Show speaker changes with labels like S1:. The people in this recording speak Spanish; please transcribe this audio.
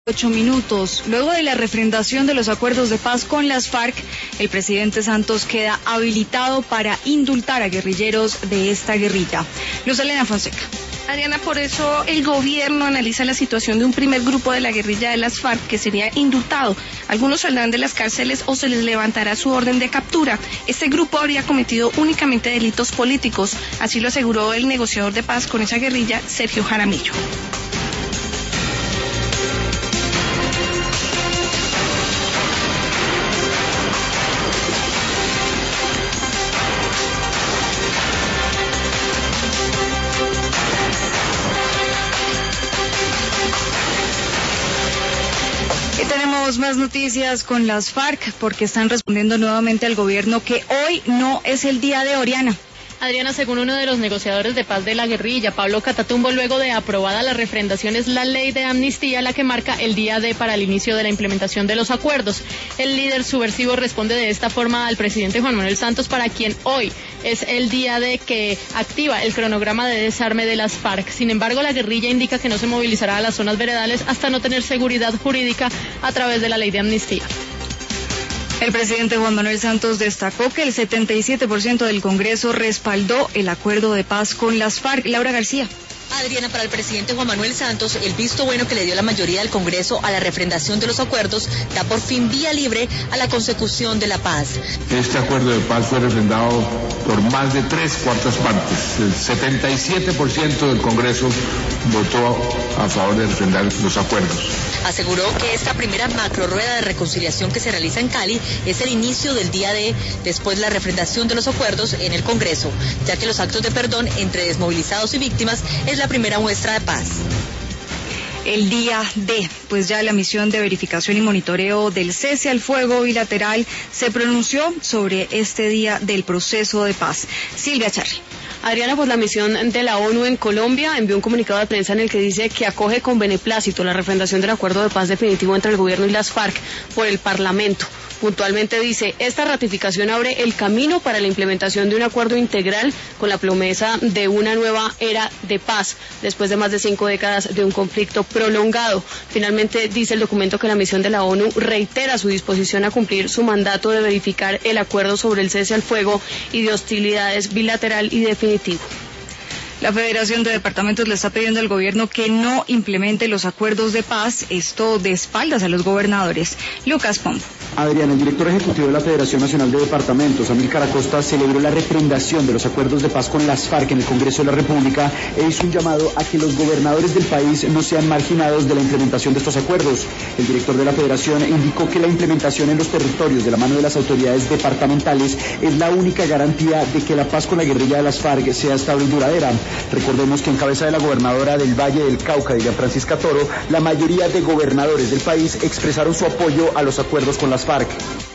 S1: 8 minutos. Luego de la refrendación de los acuerdos de paz con las FARC, el presidente Santos queda habilitado para indultar a guerrilleros de esta guerrilla. Luz Elena Fonseca.
S2: Adriana, por eso el gobierno analiza la situación de un primer grupo de la guerrilla de las FARC que sería indultado. Algunos saldrán de las cárceles o se les levantará su orden de captura. Este grupo habría cometido únicamente delitos políticos, así lo aseguró el negociador de paz con esa guerrilla, Sergio Jaramillo.
S1: Tenemos más noticias con las FARC porque están respondiendo nuevamente al gobierno que hoy no es el día de Oriana.
S3: Adriana, según uno de los negociadores de paz de la guerrilla, Pablo Catatumbo, luego de aprobada la refrendación, es la ley de amnistía la que marca el día D para el inicio de la implementación de los acuerdos. El líder subversivo responde de esta forma al presidente Juan Manuel Santos, para quien hoy es el día D que activa el cronograma de desarme de las FARC. Sin embargo, la guerrilla indica que no se movilizará a las zonas veredales hasta no tener seguridad jurídica a través de la ley de amnistía.
S1: El presidente Juan Manuel Santos destacó que el 77% del Congreso respaldó el acuerdo de paz con las FARC. Laura García.
S4: Adriana, para el presidente Juan Manuel Santos, el visto bueno que le dio la mayoría del Congreso a la refrendación de los acuerdos da por fin vía libre a la consecución de la paz.
S5: Este acuerdo de paz fue refrendado por más de 3/4 partes. El 77% del Congreso votó a favor de refrendar los acuerdos.
S4: Aseguró que esta primera macro rueda de reconciliación que se realiza en Cali es el inicio del día D después de la refrendación de los acuerdos en el Congreso, ya que los actos de perdón entre desmovilizados y víctimas es la primera muestra de paz.
S1: El día D, pues ya la misión de verificación y monitoreo del cese al fuego bilateral se pronunció sobre este día del proceso de paz. Silvia Charri.
S3: Adriana, pues la misión de la ONU en Colombia envió un comunicado de prensa en el que dice que acoge con beneplácito la refrendación del acuerdo de paz definitivo entre el gobierno y las FARC por el Parlamento. Puntualmente dice, esta ratificación abre el camino para la implementación de un acuerdo integral con la promesa de una nueva era de paz, después de más de 5 décadas de un conflicto prolongado. Finalmente dice el documento que la misión de la ONU reitera su disposición a cumplir su mandato de verificar el acuerdo sobre el cese al fuego y de hostilidades bilateral y definitivo.
S1: La Federación de Departamentos le está pidiendo al gobierno que no implemente los acuerdos de paz, esto de espaldas a los gobernadores. Lucas Pombo.
S6: Adriana, el director ejecutivo de la Federación Nacional de Departamentos, Amílcar Acosta, celebró la refrendación de los acuerdos de paz con las FARC en el Congreso de la República e hizo un llamado a que los gobernadores del país no sean marginados de la implementación de estos acuerdos. El director de la Federación indicó que la implementación en los territorios de la mano de las autoridades departamentales es la única garantía de que la paz con la guerrilla de las FARC sea estable y duradera. Recordemos que en cabeza de la gobernadora del Valle del Cauca, Dilian Francisca Toro, la mayoría de gobernadores del país expresaron su apoyo a los acuerdos con las FARC.